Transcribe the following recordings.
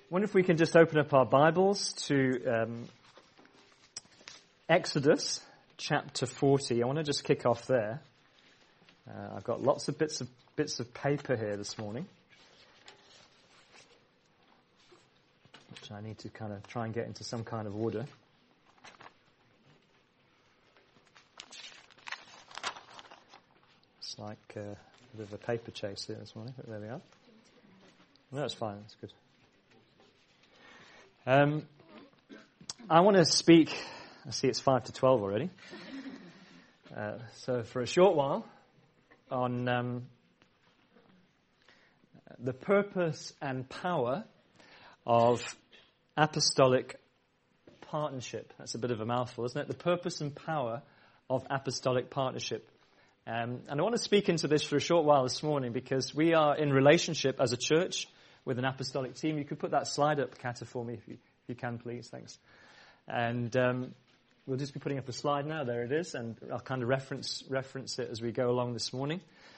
wonder if we can just open up our Bibles to Exodus chapter 40. I want to just kick off there. I've got lots of bits of paper here this morning, which I need to kind of try and get into some kind of order. It's like a bit of a paper chase here this morning, but there we are. No, it's fine. That's good. I want to speak. I see it's 5 to 12 already. So for a short while on the purpose and power of apostolic partnership. That's a bit of a mouthful, isn't it? The purpose and power of apostolic partnership. And I want to speak into this for a short while this morning because we are in relationship as a church with an apostolic team. You could put that slide up, Kata, for me if you can, please. Thanks. And we'll just be putting up a slide now. There it is. And I'll kind of reference it as we go along this morning.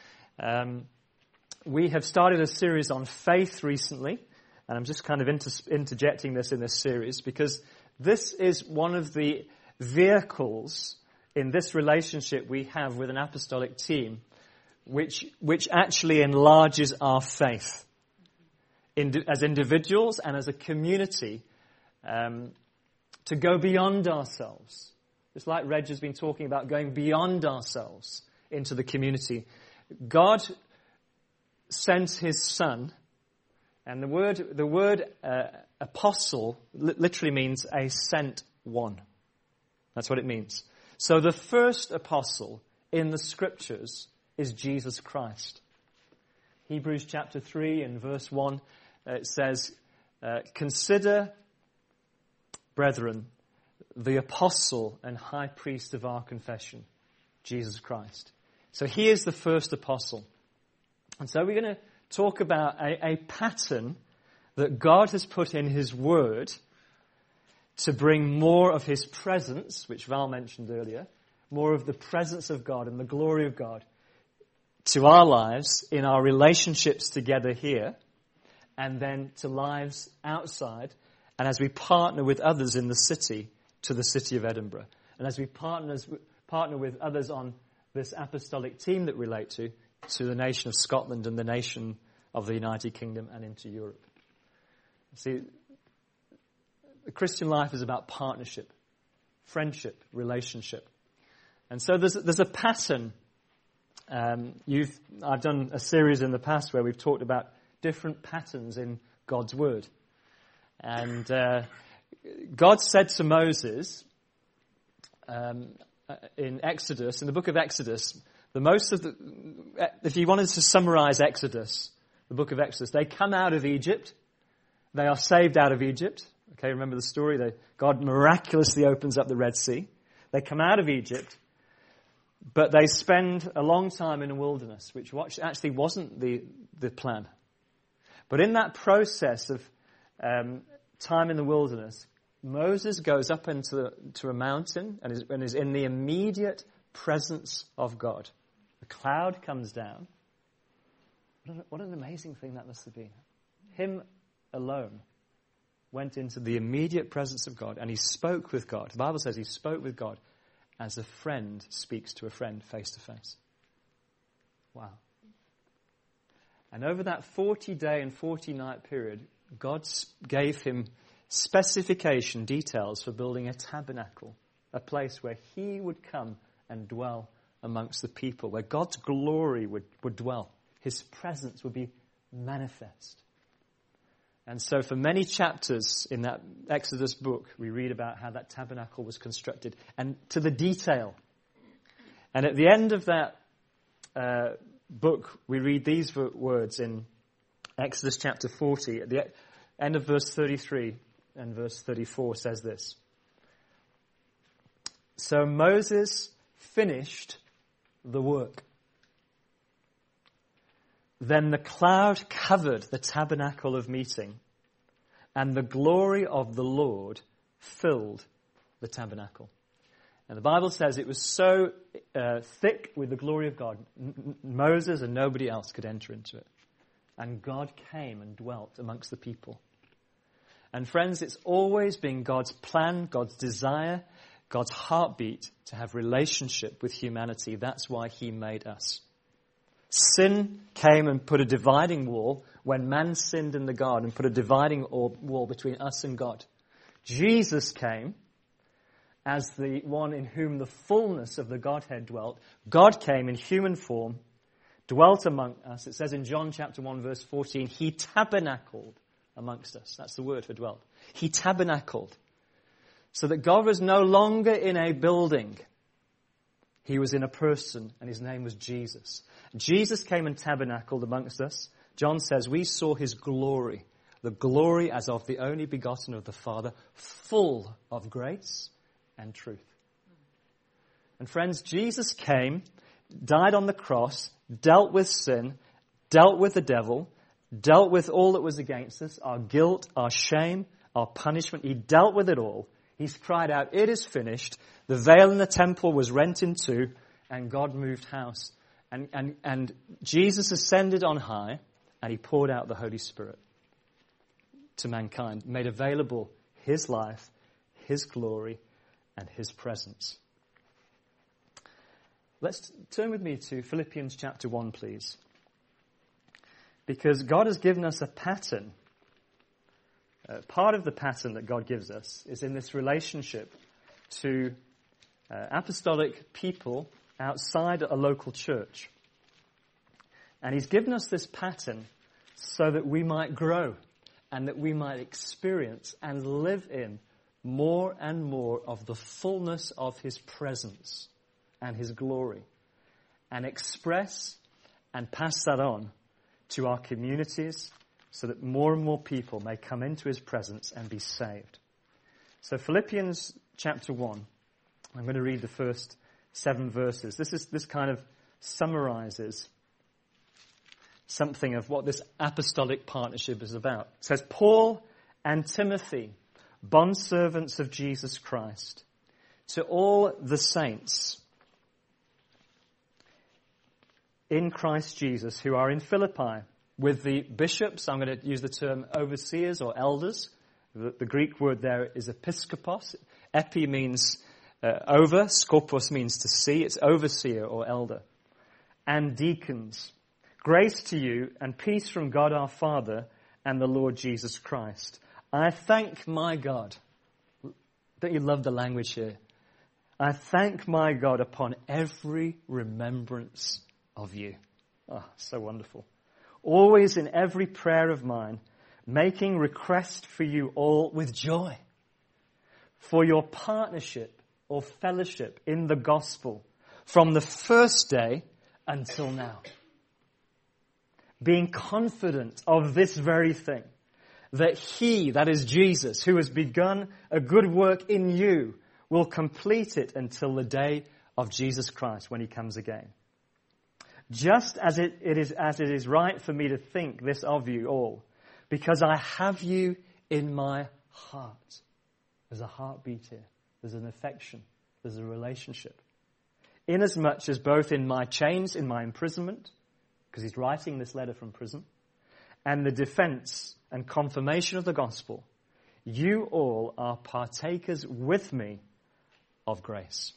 We have started a series on faith recently. And I'm just kind of interjecting this in this series because this is one of the vehicles in this relationship we have with an apostolic team, which actually enlarges our faith as individuals and as a community, to go beyond ourselves. Just like Reg has been talking about going beyond ourselves into the community. God sent his Son, and the word apostle literally means a sent one. That's what it means. So the first apostle in the scriptures is Jesus Christ. Hebrews chapter 3 and verse 1, it says, consider, brethren, the apostle and high priest of our confession, Jesus Christ. So he is the first apostle. And so we're going to talk about a pattern that God has put in his word to bring more of his presence, which Val mentioned earlier, more of the presence of God and the glory of God to our lives in our relationships together here, and then to lives outside, and as we partner with others in the city, to the city of Edinburgh. And as we partner with others on this apostolic team that we relate to the nation of Scotland and the nation of the United Kingdom and into Europe. See, the Christian life is about partnership, friendship, relationship. And so there's a pattern. I've done a series in the past where we've talked about different patterns in God's word. And God said to Moses in Exodus, in the book of Exodus, if you wanted to summarize Exodus, the book of Exodus, they come out of Egypt. They are saved out of Egypt. Okay, remember the story? God miraculously opens up the Red Sea. They come out of Egypt, but they spend a long time in the wilderness, which actually wasn't the plan. But in that process of time in the wilderness, Moses goes up into a mountain and is in the immediate presence of God. The cloud comes down. What an amazing thing that must have been. Him alone went into the immediate presence of God and he spoke with God. The Bible says he spoke with God as a friend speaks to a friend face to face. Wow. And over that 40-day and 40-night period, God gave him specification, details for building a tabernacle, a place where he would come and dwell amongst the people, where God's glory would dwell. His presence would be manifest. And so for many chapters in that Exodus book, we read about how that tabernacle was constructed, and to the detail. And at the end of that book, we read these words in Exodus chapter 40. At the end of verse 33 and verse 34 says this. So Moses finished the work. Then the cloud covered the tabernacle of meeting, and the glory of the Lord filled the tabernacle. And the Bible says it was so thick with the glory of God, Moses and nobody else could enter into it. And God came and dwelt amongst the people. And friends, it's always been God's plan, God's desire, God's heartbeat to have relationship with humanity. That's why he made us. Sin came and put a dividing wall when man sinned in the garden, put a dividing wall between us and God. Jesus came as the one in whom the fullness of the Godhead dwelt. God came in human form, dwelt among us. It says in John chapter 1 verse 14, he tabernacled amongst us. That's the word for dwelt. He tabernacled. So that God was no longer in a building. He was in a person, and his name was Jesus. Jesus came and tabernacled amongst us. John says, we saw his glory, the glory as of the only begotten of the Father, full of grace and truth. And friends, Jesus came, died on the cross, dealt with sin, dealt with the devil, dealt with all that was against us, our guilt, our shame, our punishment. He dealt with it all. He's cried out, it is finished. The veil in the temple was rent in two, and God moved house. And Jesus ascended on high, and he poured out the Holy Spirit to mankind, made available his life, his glory, and his presence. Let's turn with me to Philippians chapter 1, please. Because God has given us a pattern. Part of the pattern that God gives us is in this relationship to apostolic people outside a local church. And he's given us this pattern so that we might grow and that we might experience and live in more and more of the fullness of his presence and his glory, and express and pass that on to our communities so that more and more people may come into his presence and be saved. So Philippians chapter 1, I'm going to read the first 7 verses. This kind of summarizes something of what this apostolic partnership is about. It says, Paul and Timothy, bondservants of Jesus Christ, to all the saints in Christ Jesus who are in Philippi, with the bishops. I'm going to use the term overseers or elders. The Greek word there is episkopos. Epi means over, skopos means to see. It's overseer or elder. And deacons. Grace to you and peace from God our Father and the Lord Jesus Christ. I thank my God. Don't you love the language here? I thank my God upon every remembrance of you. Ah, so wonderful. Always in every prayer of mine, making request for you all with joy, for your partnership or fellowship in the gospel from the first day until now. Being confident of this very thing, that he, that is Jesus, who has begun a good work in you, will complete it until the day of Jesus Christ when he comes again. Just as it is right for me to think this of you all, because I have you in my heart. There's a heartbeat here. There's an affection. There's a relationship. Inasmuch as both in my chains, in my imprisonment, because he's writing this letter from prison, and the defense and confirmation of the gospel, you all are partakers with me of grace.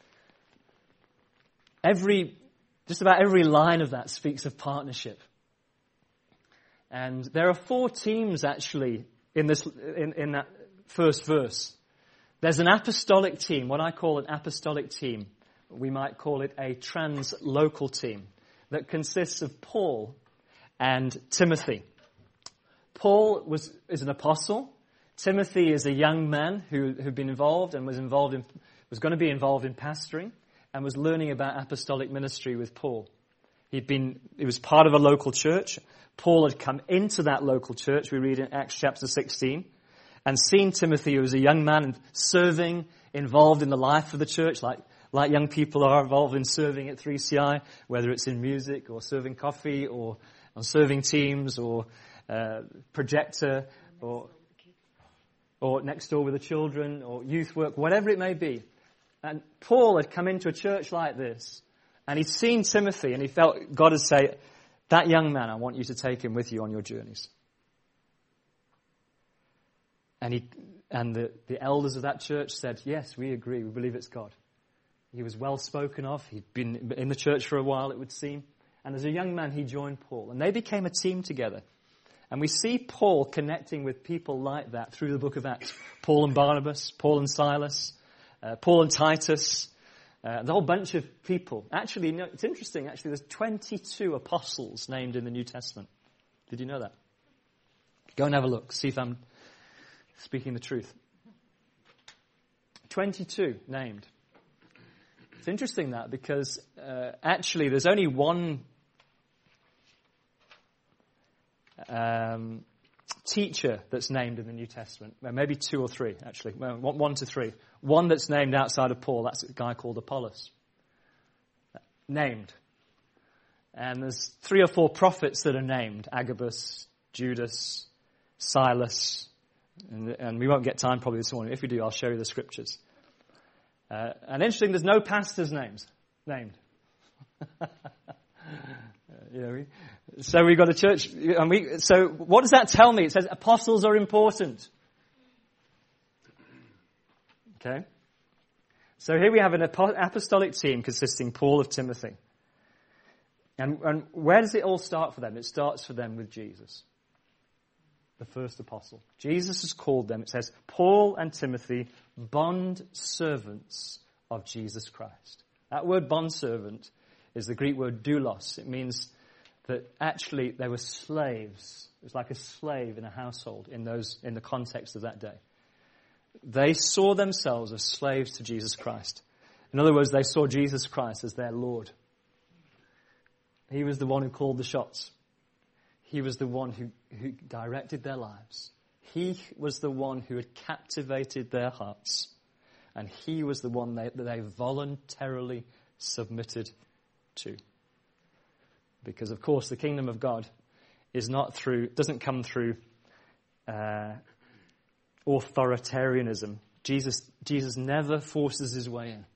Just about every line of that speaks of partnership. And there are 4 teams actually in that first verse. There's an apostolic team, what I call an apostolic team. We might call it a translocal team that consists of Paul and Timothy. Paul is an apostle. Timothy is a young man who'd been involved and was going to be involved in pastoring, and was learning about apostolic ministry with Paul. He was part of a local church. Paul had come into that local church, we read in Acts chapter 16, and seen Timothy, who was a young man and serving, involved in the life of the church, like young people are involved in serving at 3CI, whether it's in music or serving coffee or on serving teams or projector or next door with the children or youth work, whatever it may be. And Paul had come into a church like this, and he'd seen Timothy, and he felt God would say, that young man, I want you to take him with you on your journeys. the elders of that church said, yes, we agree, we believe it's God. He was well spoken of. He'd been in the church for a while, it would seem. And as a young man, he joined Paul. And they became a team together. And we see Paul connecting with people like that through the book of Acts. Paul and Barnabas, Paul and Silas, Paul and Titus, the whole bunch of people. Actually, it's interesting, there's 22 apostles named in the New Testament. Did you know that? Go and have a look, see if I'm speaking the truth. 22 named. It's interesting that because actually there's only one teacher that's named in the New Testament. Well, maybe 2 or 3, actually. Well, 1 to 3. One that's named outside of Paul, that's a guy called Apollos. Named. And there's 3 or 4 prophets that are named. Agabus, Judas, Silas. And we won't get time probably this morning. If we do, I'll show you the scriptures. And interesting, there's no pastors named. So we've got a church, so what does that tell me? It says apostles are important. Okay? So here we have an apostolic team consisting Paul of Timothy. And where does it all start for them? It starts for them with Jesus, the first apostle. Jesus has called them, it says, Paul and Timothy, bond servants of Jesus Christ. That word bondservant is the Greek word doulos. It means that actually they were slaves. It was like a slave in a household in the context of that day. They saw themselves as slaves to Jesus Christ. In other words, they saw Jesus Christ as their Lord. He was the one who called the shots. He was the one who directed their lives. He was the one who had captivated their hearts. And he was the one that they voluntarily submitted to. Because, of course, the kingdom of God doesn't come through authoritarianism. Jesus never forces his way in.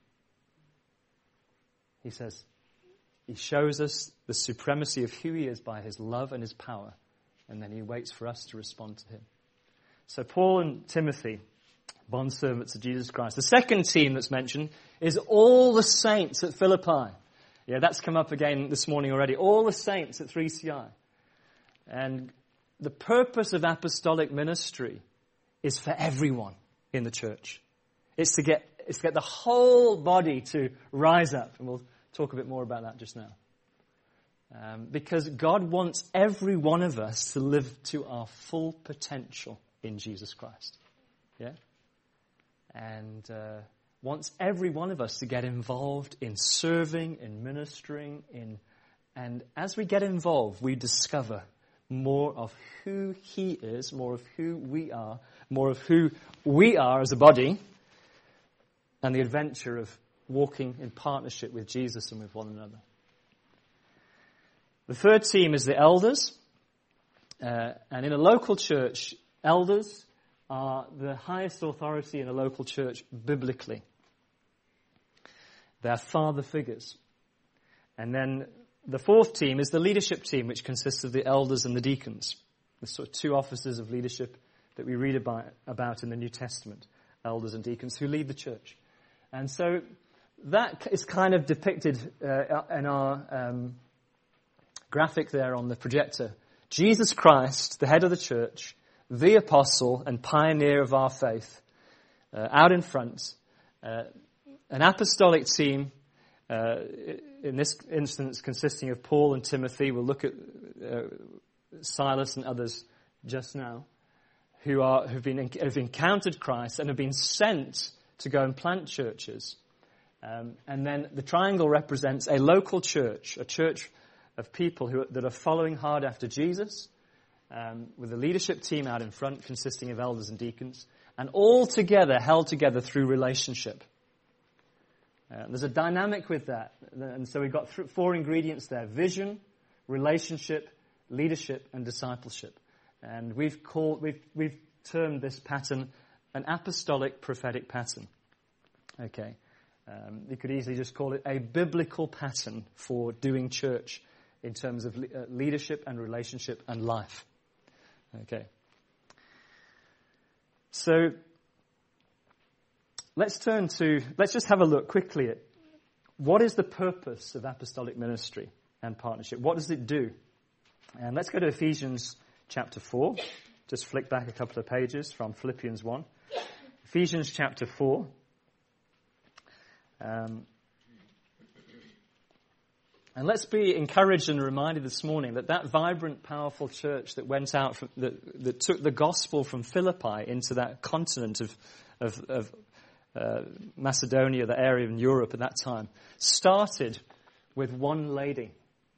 He shows us the supremacy of who he is by his love and his power. And then he waits for us to respond to him. So Paul and Timothy, bondservants of Jesus Christ. The second team that's mentioned is all the saints at Philippi. Yeah, that's come up again this morning already. All the saints at 3CI. And the purpose of apostolic ministry is for everyone in the church. It's to get the whole body to rise up. And we'll talk a bit more about that just now. Because God wants every one of us to live to our full potential in Jesus Christ. Yeah? And wants every one of us to get involved in serving, in ministering, and as we get involved, we discover more of who he is, more of who we are, more of who we are as a body, and the adventure of walking in partnership with Jesus and with one another. The third team is the elders. And in a local church, elders are the highest authority in a local church biblically. They're father figures. And then the fourth team is the leadership team, which consists of the elders and the deacons. The sort of 2 offices of leadership that we read about in the New Testament, elders and deacons who lead the church. And so that is kind of depicted in our graphic there on the projector. Jesus Christ, the head of the church, the apostle and pioneer of our faith, out in front. An apostolic team, in this instance consisting of Paul and Timothy. We'll look at Silas and others just now, who've encountered Christ and have been sent to go and plant churches. And then the triangle represents a local church, a church of people that are following hard after Jesus, with a leadership team out in front consisting of elders and deacons, and all together, held together through relationship. There's a dynamic with that. And so we've got 4 ingredients there: vision, relationship, leadership, and discipleship. And we've termed this pattern an apostolic prophetic pattern. Okay. You could easily just call it a biblical pattern for doing church in terms of leadership and relationship and life. Okay. So let's just have a look quickly at what is the purpose of apostolic ministry and partnership. What does it do? And let's go to Ephesians chapter 4. Just flick back a couple of pages from Philippians 1. Ephesians chapter 4. And let's be encouraged and reminded this morning that vibrant, powerful church that went out, that took the gospel from Philippi into that continent of Macedonia, the area in Europe at that time, started with one lady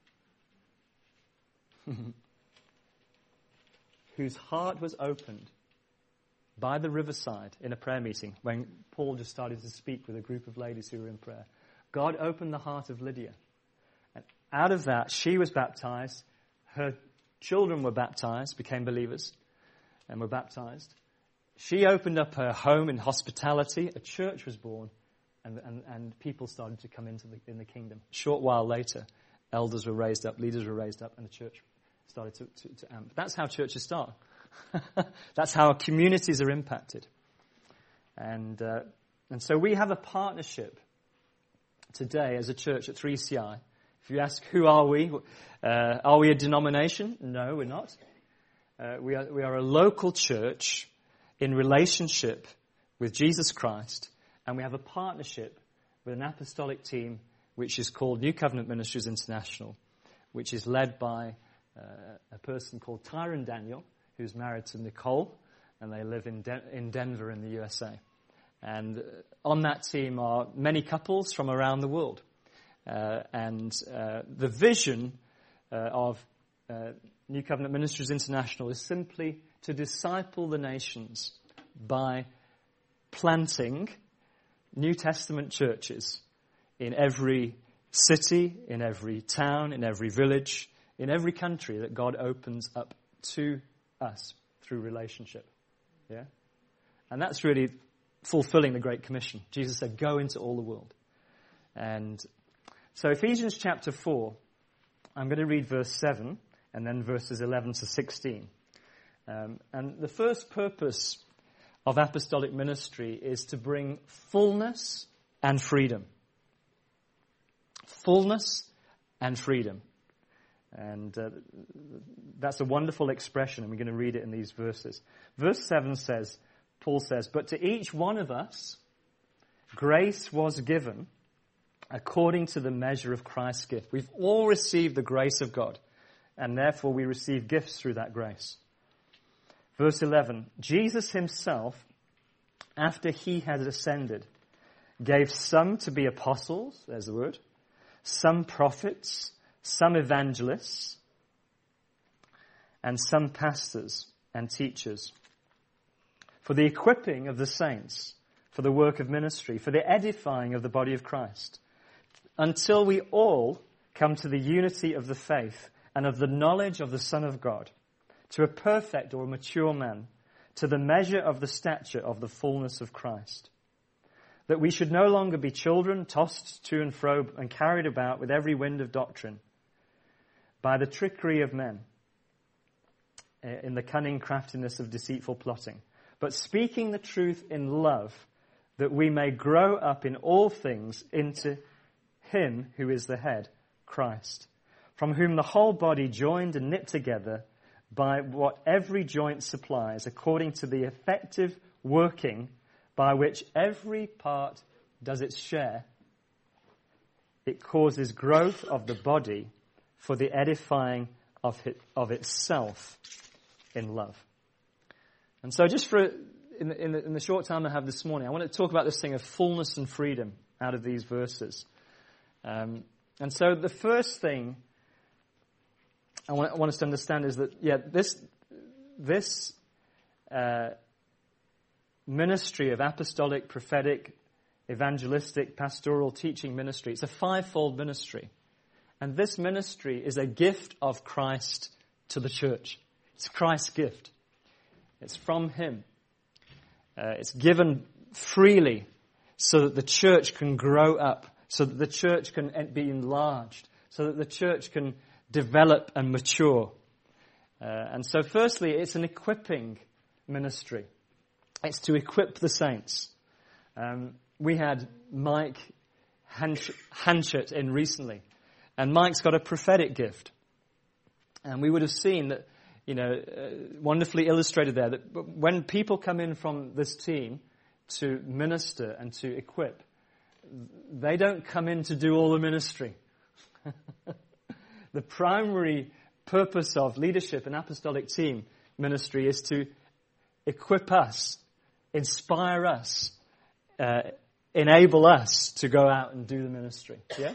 whose heart was opened by the riverside in a prayer meeting when Paul just started to speak with a group of ladies who were in prayer. God opened the heart of Lydia. And out of that, she was baptized. Her children were baptized, became believers, and were baptized. She opened up her home in hospitality. A church was born, and people started to come in the kingdom. A short while later, elders were raised up, leaders were raised up, and the church started to amp. That's how churches start. That's how communities are impacted. And so we have a partnership today as a church at 3CI. If you ask, who are we? Are we a denomination? No, we're not. We are a local church in relationship with Jesus Christ, and we have a partnership with an apostolic team which is called New Covenant Ministries International, which is led by a person called Tyron Daniel, who's married to Nicole, and they live in Denver in the USA. And on that team are many couples from around the world. And the vision of New Covenant Ministries International is simply to disciple the nations by planting New Testament churches in every city, in every town, in every village, in every country that God opens up to us through relationship. Yeah? And that's really fulfilling the Great Commission. Jesus said, go into all the world. And so Ephesians chapter 4, I'm going to read verse 7 and then verses 11 to 16. And the first purpose of apostolic ministry is to bring fullness and freedom. Fullness and freedom. And that's a wonderful expression, and we're going to read it in these verses. Verse 7 says, Paul says, but to each one of us, grace was given according to the measure of Christ's gift. We've all received the grace of God, and therefore we receive gifts through that grace. Verse 11, Jesus himself, after he had ascended, gave some to be apostles, there's the word, some prophets, some evangelists, and some pastors and teachers, for the equipping of the saints, for the work of ministry, for the edifying of the body of Christ, until we all come to the unity of the faith and of the knowledge of the Son of God, to a perfect or mature man, to the measure of the stature of the fullness of Christ, that we should no longer be children tossed to and fro and carried about with every wind of doctrine, by the trickery of men, in the cunning craftiness of deceitful plotting, but speaking the truth in love, that we may grow up in all things into him who is the head, Christ, from whom the whole body joined and knit together by what every joint supplies, according to the effective working by which every part does its share, it causes growth of the body for the edifying of itself in love. And so just in the short time I have this morning, I want to talk about this thing of fullness and freedom out of these verses. And so the first thing I want us to understand is that, this ministry of apostolic, prophetic, evangelistic, pastoral, teaching ministry, it's a fivefold ministry. And this ministry is a gift of Christ to the church. It's Christ's gift. It's from him. It's given freely so that the church can grow up, so that the church can be enlarged, so that the church can develop and mature. And so firstly, it's an equipping ministry. It's to equip the saints. We had Mike Hanchett in recently, and Mike's got a prophetic gift. And we would have seen that, wonderfully illustrated there, that when people come in from this team to minister and to equip, they don't come in to do all the ministry. The primary purpose of leadership and apostolic team ministry is to equip us, inspire us, enable us to go out and do the ministry. Yeah?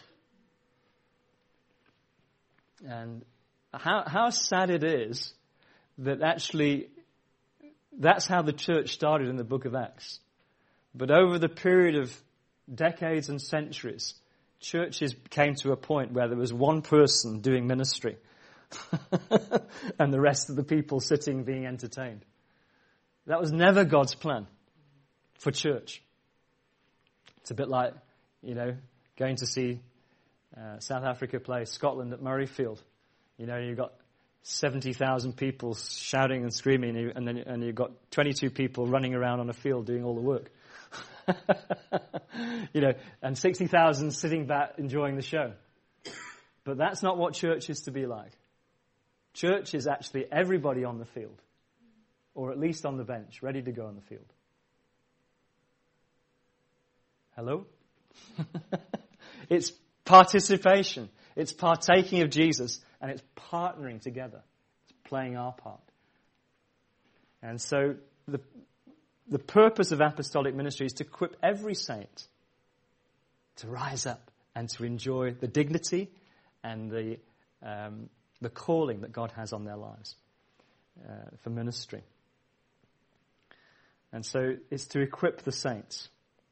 And how sad it is that actually that's how the church started in the book of Acts. But over the period of decades and centuries, churches came to a point where there was one person doing ministry and the rest of the people sitting being entertained. That was never God's plan for church. It's a bit like, going to see South Africa play Scotland at Murrayfield. You've got 70,000 people shouting and screaming, and you've got 22 people running around on a field doing all the work. And 60,000 sitting back enjoying the show. But that's not what church is to be like. Church is actually everybody on the field, or at least on the bench, ready to go on the field. Hello? It's participation. It's partaking of Jesus, and it's partnering together. It's playing our part. And so the purpose of apostolic ministry is to equip every saint to rise up and to enjoy the dignity and the calling that God has on their lives for ministry. And so it's to equip the saints.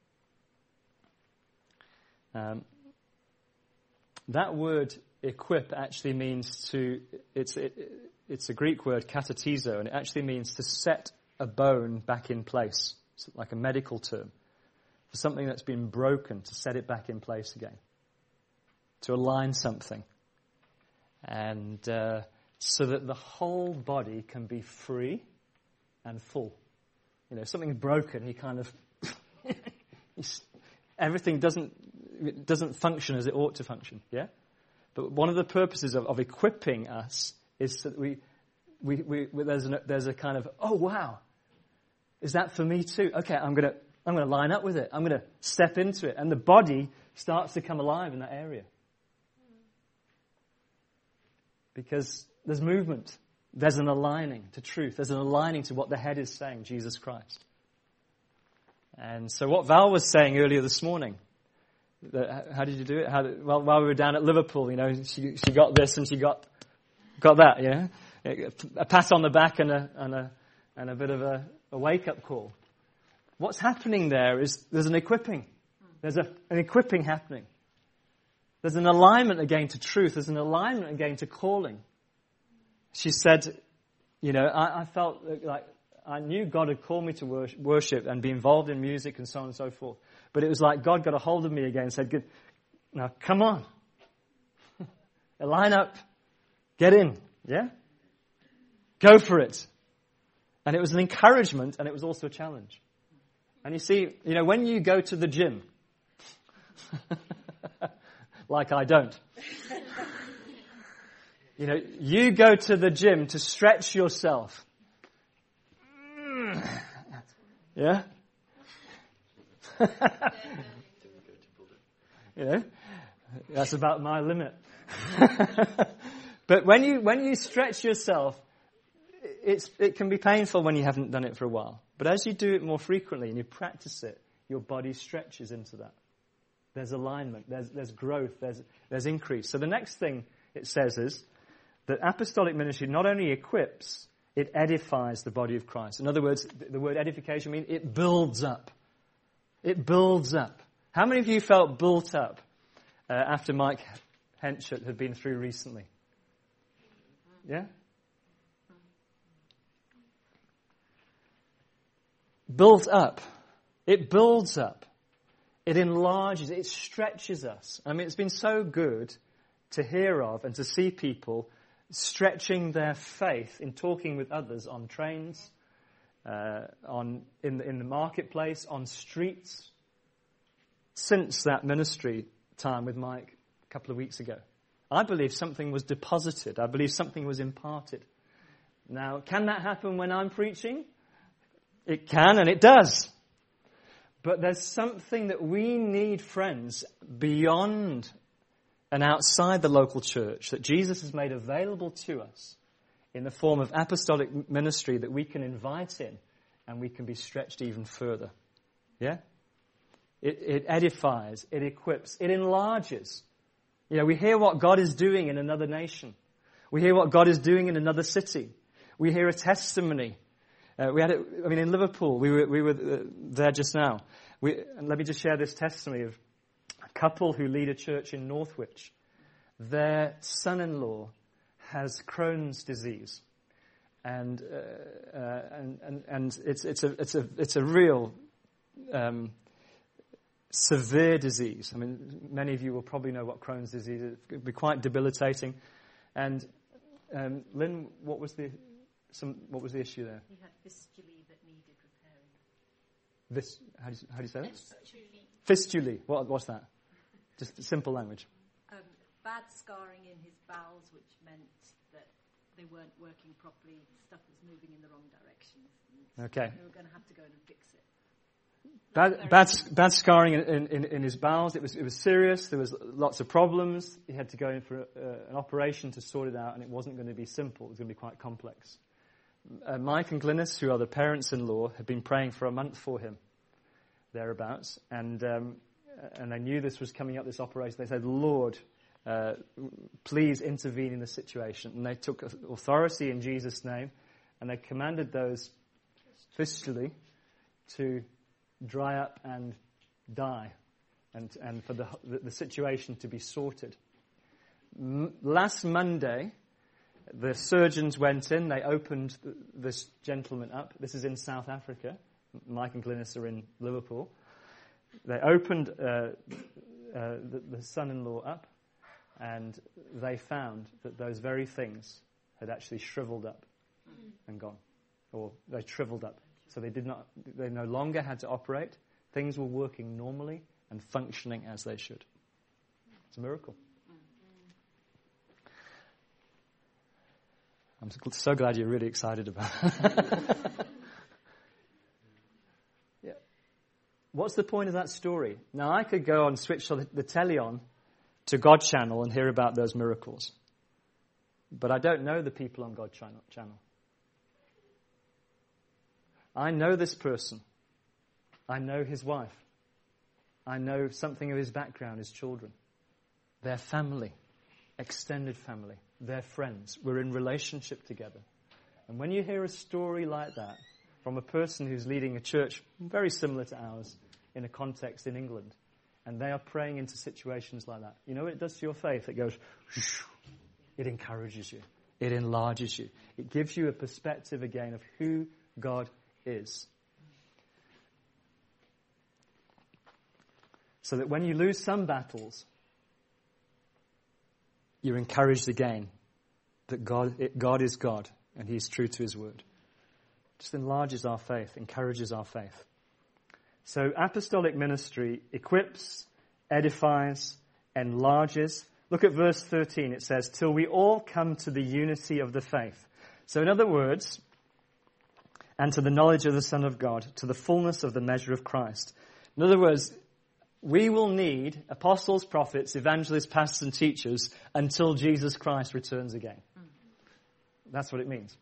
That word equip actually means it's a Greek word, katatizo, and it actually means to set a bone back in place. It's like a medical term. For something that's been broken, to set it back in place again. To align something. And so that the whole body can be free and full. Something's broken, you kind of... everything doesn't function as it ought to function, yeah? But one of the purposes of equipping us is that there's a kind of, oh wow, is that for me too? Okay, I'm gonna line up with it. I'm gonna step into it, and the body starts to come alive in that area because there's movement, there's an aligning to truth, there's an aligning to what the head is saying, Jesus Christ. And so what Val was saying earlier this morning. How did you do it? While we were down at Liverpool, she got this and she got that, yeah? A pat on the back and a bit of a wake-up call. What's happening there is there's an equipping. There's an equipping happening. There's an alignment again to truth. There's an alignment again to calling. She said, I felt like I knew God had called me to worship and be involved in music and so on and so forth. But it was like God got a hold of me again and said, good, now come on. Line up. Get in. Yeah? Go for it. And it was an encouragement and it was also a challenge. And you see, when you go to the gym, like I don't, you go to the gym to stretch yourself. Yeah? That's about my limit. But when you stretch yourself, it can be painful when you haven't done it for a while. But as you do it more frequently and you practice it, your body stretches into that. There's alignment, there's growth, there's increase. So the next thing it says is that apostolic ministry not only equips, it edifies the body of Christ. In other words, the word edification means it builds up. It builds up. How many of you felt built up after Mike Henchett had been through recently? Yeah? Built up. It builds up. It enlarges. It stretches us. I mean, it's been so good to hear of and to see people stretching their faith in talking with others on trains, in the marketplace, on streets, since that ministry time with Mike a couple of weeks ago. I believe something was deposited. I believe something was imparted. Now, can that happen when I'm preaching? It can, and it does. But there's something that we need, friends, beyond and outside the local church that Jesus has made available to us in the form of apostolic ministry that we can invite in and we can be stretched even further. Yeah? It edifies, it equips, it enlarges. You know, we hear what God is doing in another nation. We hear what God is doing in another city. We hear a testimony. In Liverpool, we were there just now. And let me just share this testimony of a couple who lead a church in Northwich. Their son-in-law has Crohn's disease, and it's a real severe disease. I mean, many of you will probably know what Crohn's disease is. It can be quite debilitating. And Lynn, what was the issue there? He had fistulae that needed repairing. How do you say that? Fistulae. What's that? Just simple language. Bad scarring in his bowels, which meant that they weren't working properly. Stuff was moving in the wrong direction. Okay. They were going to have to go and fix it. Bad scarring in his bowels. It was serious. There was lots of problems. He had to go in for an operation to sort it out, and it wasn't going to be simple. It was going to be quite complex. Mike and Glynis, who are the parents-in-law, had been praying for a month for him, thereabouts, and they knew this was coming up, this operation. They said, Lord, please intervene in the situation. And they took authority in Jesus' name, and they commanded those fistulae to dry up and die, and for the situation to be sorted. Last Monday, the surgeons went in. They opened this gentleman up. This is in South Africa. Mike and Glynis are in Liverpool. They opened the son-in-law up, and they found that those very things had actually shriveled up and gone, or they shriveled up. So they no longer had to operate. Things were working normally and functioning as they should. It's a miracle. I'm so glad you're really excited about it. Yeah. What's the point of that story? Now, I could go and switch the telly on to God Channel and hear about those miracles. But I don't know the people on God Channel. I know this person. I know his wife. I know something of his background, his children, their family, extended family, their friends. We're in relationship together. And when you hear a story like that from a person who's leading a church very similar to ours in a context in England, and they are praying into situations like that, you know what it does to your faith? It goes, it encourages you. It enlarges you. It gives you a perspective again of who God is. So that when you lose some battles, you're encouraged again that God is God and He's true to His word. Just enlarges our faith, encourages our faith. So apostolic ministry equips, edifies, enlarges. Look at verse 13. It says, till we all come to the unity of the faith. So in other words, and to the knowledge of the Son of God, to the fullness of the measure of Christ. In other words, we will need apostles, prophets, evangelists, pastors, and teachers until Jesus Christ returns again. That's what it means.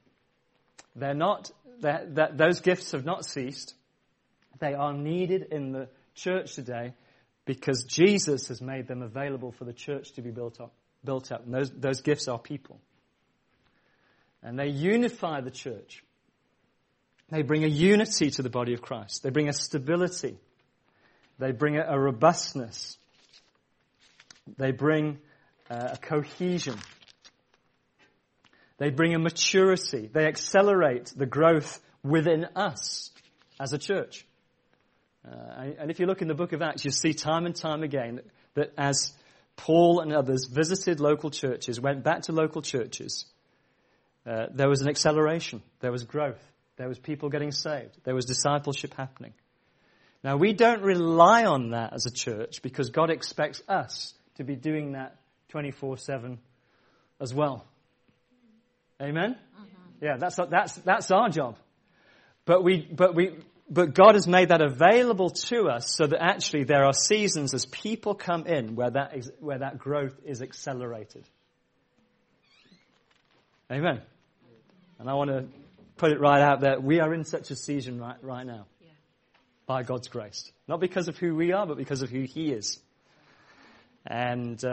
Those gifts have not ceased. They are needed in the church today because Jesus has made them available for the church to be built up. And those gifts are people. And they unify the church. They bring a unity to the body of Christ. They bring a stability. They bring a robustness. They bring a cohesion. They bring a maturity. They accelerate the growth within us as a church. And if you look in the book of Acts, you see time and time again that as Paul and others visited local churches, went back to local churches, there was an acceleration. There was growth. There was people getting saved. There was discipleship happening. Now, we don't rely on that as a church because God expects us to be doing that 24/7 as well. Amen? Mm-hmm. Yeah, that's our job. But God has made that available to us so that actually there are seasons as people come in where that growth is accelerated. Amen. And I want to put it right out there. We are in such a season right now. Yeah. By God's grace. Not because of who we are, but because of who He is. And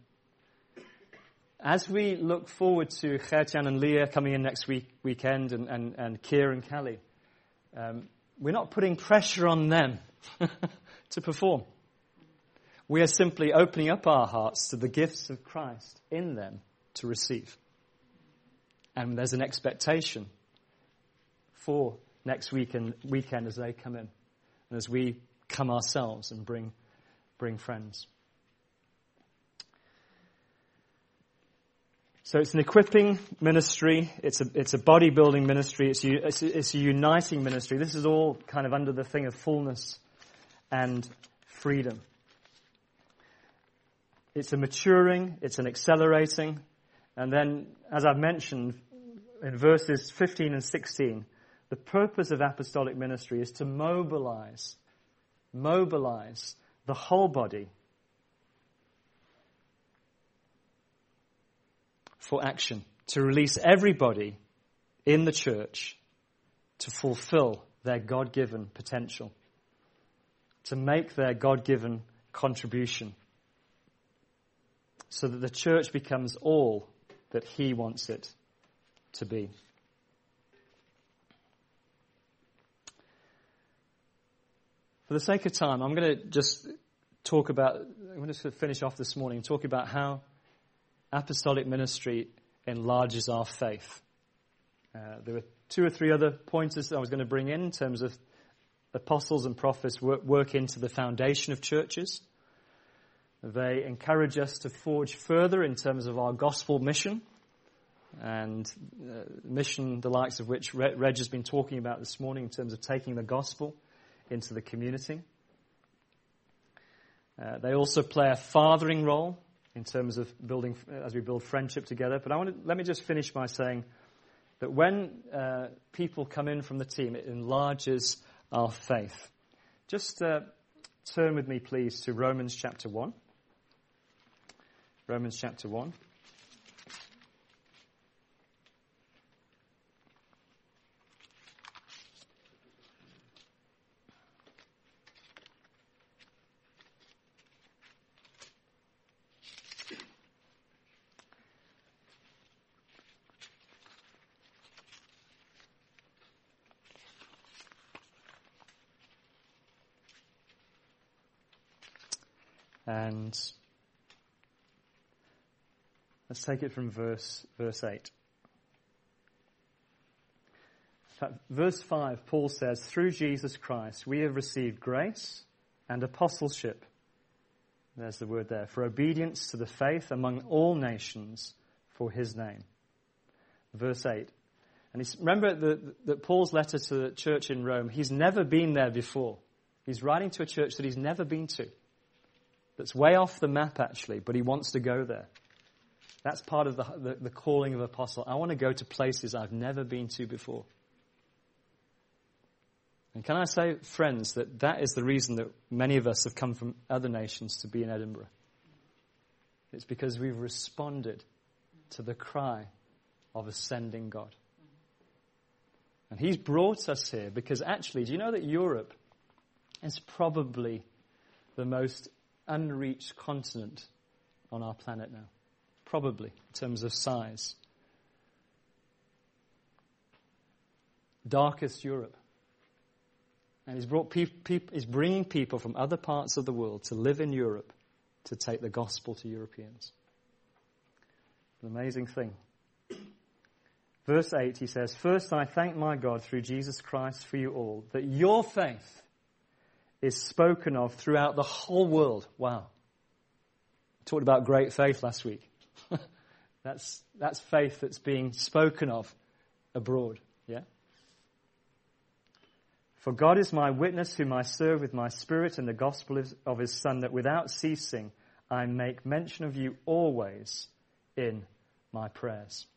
as we look forward to Gertjan and Leah coming in next weekend and Keir and Callie, we're not putting pressure on them to perform. We are simply opening up our hearts to the gifts of Christ in them to receive. And there's an expectation for next weekend as they come in. And as we come ourselves and bring friends. So it's an equipping ministry. It's a bodybuilding ministry. It's a uniting ministry. This is all kind of under the thing of fullness and freedom. It's a maturing. It's an accelerating. And then, as I've mentioned, in verses 15 and 16, the purpose of apostolic ministry is to mobilize the whole body for action, to release everybody in the church to fulfill their God-given potential, to make their God-given contribution, so that the church becomes all that He wants it to be. For the sake of time, I'm going to just finish off this morning, talk about how apostolic ministry enlarges our faith. There were 2 or 3 other pointers that I was going to bring in terms of apostles and prophets work into the foundation of churches. They encourage us to forge further in terms of our gospel mission, and mission the likes of which Reg has been talking about this morning in terms of taking the gospel into the community. They also play a fathering role in terms of building, as we build friendship together. But let me just finish by saying that when people come in from the team, it enlarges our faith. Just turn with me, please, to Romans chapter 1. Romans chapter 1. And let's take it from verse 8. In fact, verse 5, Paul says, "Through Jesus Christ we have received grace and apostleship." There's the word there. "For obedience to the faith among all nations for His name." Verse 8. And remember that Paul's letter to the church in Rome, he's never been there before. He's writing to a church that he's never been to. That's way off the map, actually, but he wants to go there. That's part of the calling of apostle. I want to go to places I've never been to before. And can I say, friends, that is the reason that many of us have come from other nations to be in Edinburgh. It's because we've responded to the cry of ascending God. And He's brought us here because actually, do you know that Europe is probably the most unreached continent on our planet now? Probably, in terms of size. Darkest Europe. And He's bringing people from other parts of the world to live in Europe to take the gospel to Europeans. An amazing thing. Verse 8, he says, "First I thank my God through Jesus Christ for you all, that your faith is spoken of throughout the whole world." Wow. We talked about great faith last week. That's faith that's being spoken of abroad. Yeah? For God is my witness, whom I serve with my spirit in the gospel of his Son, that without ceasing I make mention of you always in my prayers.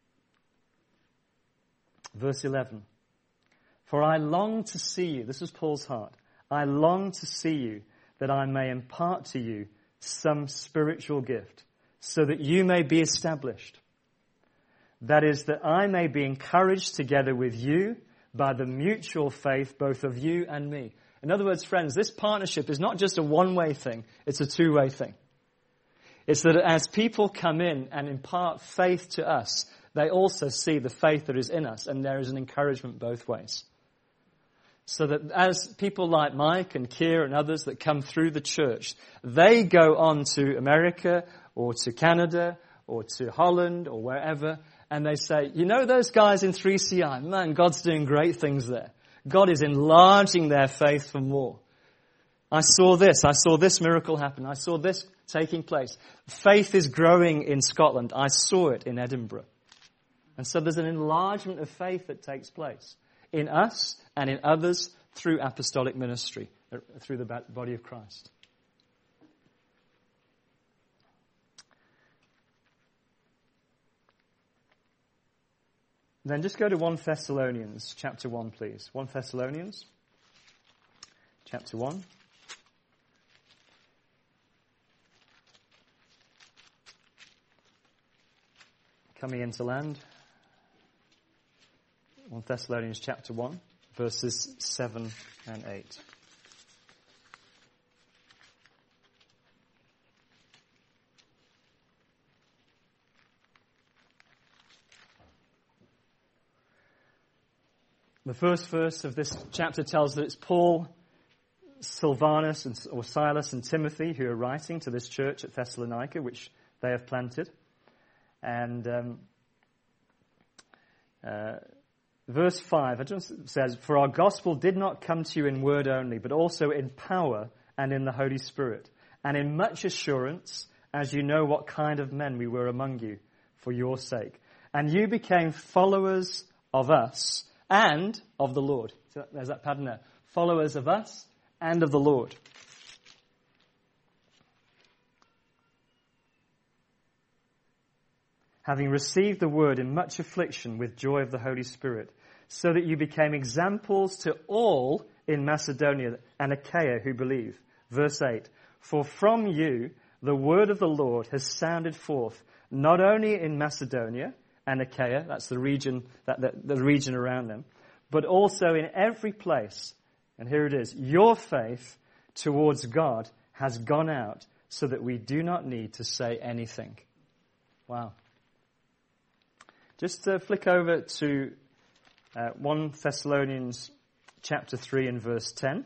Verse 11. For I long to see you, this is Paul's heart, I long to see you, that I may impart to you some spiritual gift, so that you may be established. That is, that I may be encouraged together with you by the mutual faith both of you and me. In other words, friends, this partnership is not just a one-way thing, it's a two-way thing. It's that as people come in and impart faith to us, they also see the faith that is in us, and there is an encouragement both ways. So that as people like Mike and Keir and others that come through the church, they go on to America or to Canada or to Holland or wherever, and they say, you know those guys in 3CI? Man, God's doing great things there. God is enlarging their faith for more. I saw this miracle happen. I saw this taking place. Faith is growing in Scotland. I saw it in Edinburgh. And so there's an enlargement of faith that takes place in us and in others through apostolic ministry, through the body of Christ. Then just go to 1 Thessalonians chapter 1, please. 1 Thessalonians chapter 1. Coming into land. 1 Thessalonians chapter 1, verses 7 and 8. The first verse of this chapter tells that it's Paul, Silvanus, or Silas and Timothy who are writing to this church at Thessalonica, which they have planted. And verse 5, it just says, for our gospel did not come to you in word only, but also in power and in the Holy Spirit, and in much assurance, as you know what kind of men we were among you for your sake. And you became followers of us and of the Lord. So there's that pattern there. Followers of us and of the Lord. Having received the word in much affliction with joy of the Holy Spirit, so that you became examples to all in Macedonia and Achaia who believe. Verse 8, for from you the word of the Lord has sounded forth, not only in Macedonia and Achaia, that's the region, the region around them, but also in every place. And here it is, your faith towards God has gone out so that we do not need to say anything. Wow. Just flick over to 1 Thessalonians chapter 3 and verse 10.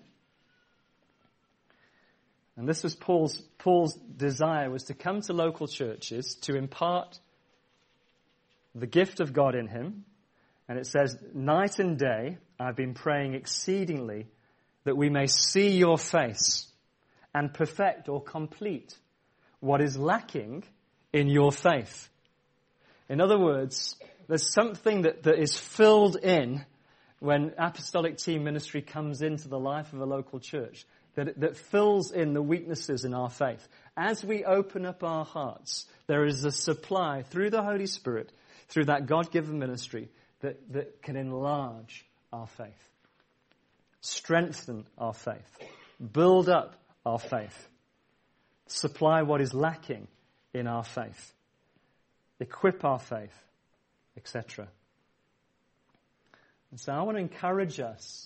And this was Paul's desire, was to come to local churches to impart the gift of God in him. And it says, night and day I've been praying exceedingly that we may see your face and perfect or complete what is lacking in your faith. In other words, there's something that is filled in when apostolic team ministry comes into the life of a local church, that fills in the weaknesses in our faith. As we open up our hearts, there is a supply through the Holy Spirit, through that God-given ministry, that can enlarge our faith, strengthen our faith, build up our faith, supply what is lacking in our faith, equip our faith, etc. And so I want to encourage us,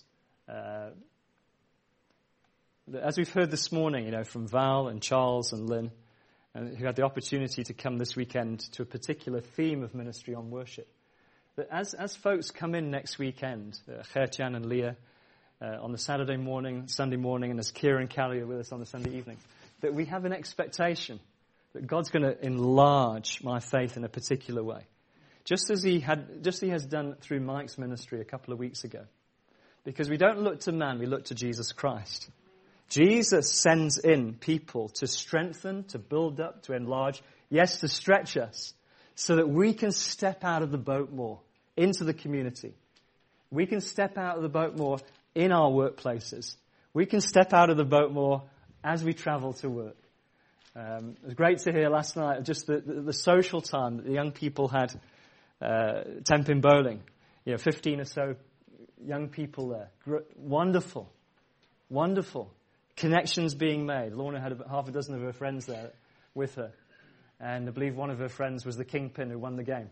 as we've heard this morning, from Val and Charles and Lynn, who had the opportunity to come this weekend to a particular theme of ministry on worship, that as folks come in next weekend, Gertjan and Leah, on the Saturday morning, Sunday morning, and as Kieran Callie are with us on the Sunday evening, that we have an expectation that God's going to enlarge my faith in a particular way. Just as he has done through Mike's ministry a couple of weeks ago. Because we don't look to man, we look to Jesus Christ. Jesus sends in people to strengthen, to build up, to enlarge, yes, to stretch us, so that we can step out of the boat more into the community. We can step out of the boat more in our workplaces. We can step out of the boat more as we travel to work. It was great to hear last night just the social time that the young people had Tenpin Bowling. 15 or so young people there. Wonderful. Wonderful. Connections being made. Lorna had about half a dozen of her friends there with her. And I believe one of her friends was the kingpin who won the game.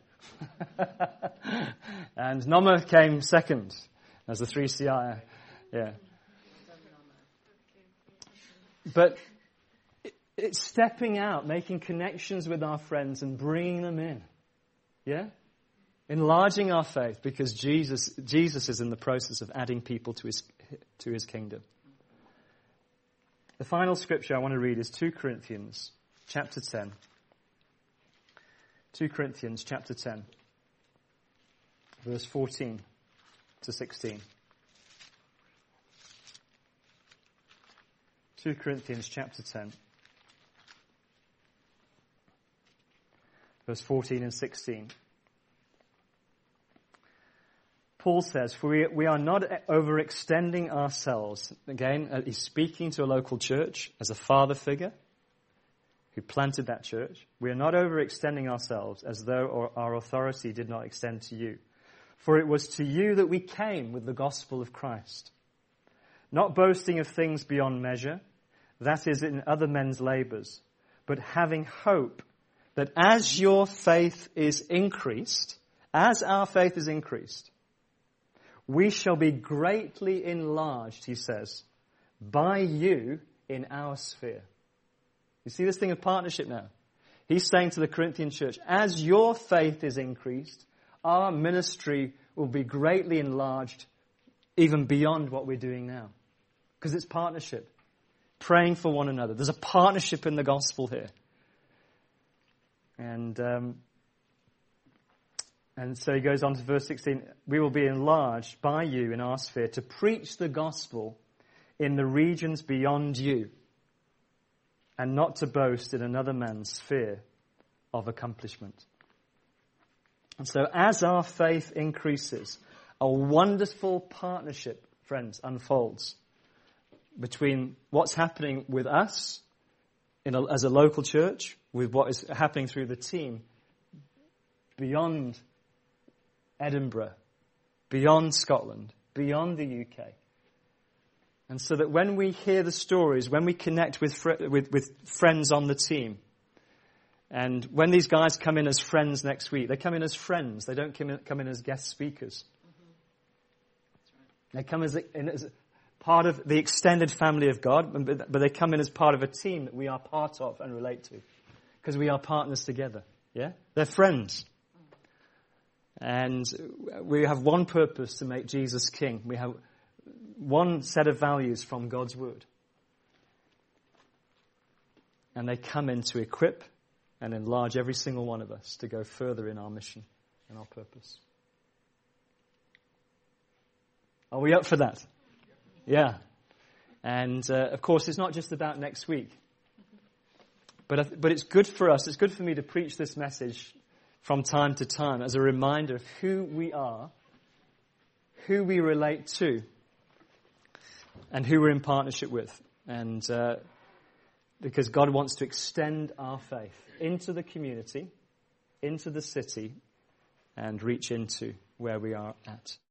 And Noma came second as the 3CI. Yeah. But it's stepping out, making connections with our friends and bringing them in. Yeah? Enlarging our faith because Jesus is in the process of adding people to his kingdom. The final scripture I want to read is 2 Corinthians chapter 10. 2 Corinthians chapter 10, verse 14 to 16. 2 Corinthians chapter 10, verse 14 and 16. Paul says, for we are not overextending ourselves. Again, he's speaking to a local church as a father figure who planted that church. We are not overextending ourselves as though our authority did not extend to you. For it was to you that we came with the gospel of Christ, not boasting of things beyond measure, that is in other men's labors, but having hope that as your faith is increased, as our faith is increased, we shall be greatly enlarged, he says, by you in our sphere. You see this thing of partnership now? He's saying to the Corinthian church, as your faith is increased, our ministry will be greatly enlarged even beyond what we're doing now. Because it's partnership. Praying for one another. There's a partnership in the gospel here. And so he goes on to verse 16. We will be enlarged by you in our sphere to preach the gospel in the regions beyond you, and not to boast in another man's sphere of accomplishment. And so as our faith increases, a wonderful partnership, friends, unfolds between what's happening with us as a local church, with what is happening through the team beyond Edinburgh, beyond Scotland, beyond the UK. And so that when we hear the stories, when we connect with friends on the team, and when these guys come in as friends next week, they come in as friends. They don't come in as guest speakers. They come as part of the extended family of God, but they come in as part of a team that we are part of and relate to, because we are partners together. Yeah, they're friends. And we have one purpose, to make Jesus king. We have one set of values from God's word. And they come in to equip and enlarge every single one of us to go further in our mission and our purpose. Are we up for that? Yeah. And of course, it's not just about next week. But it's good for us. It's good for me to preach this message from time to time as a reminder of who we are, who we relate to, and who we're in partnership with. And because God wants to extend our faith into the community, into the city, and reach into where we are at.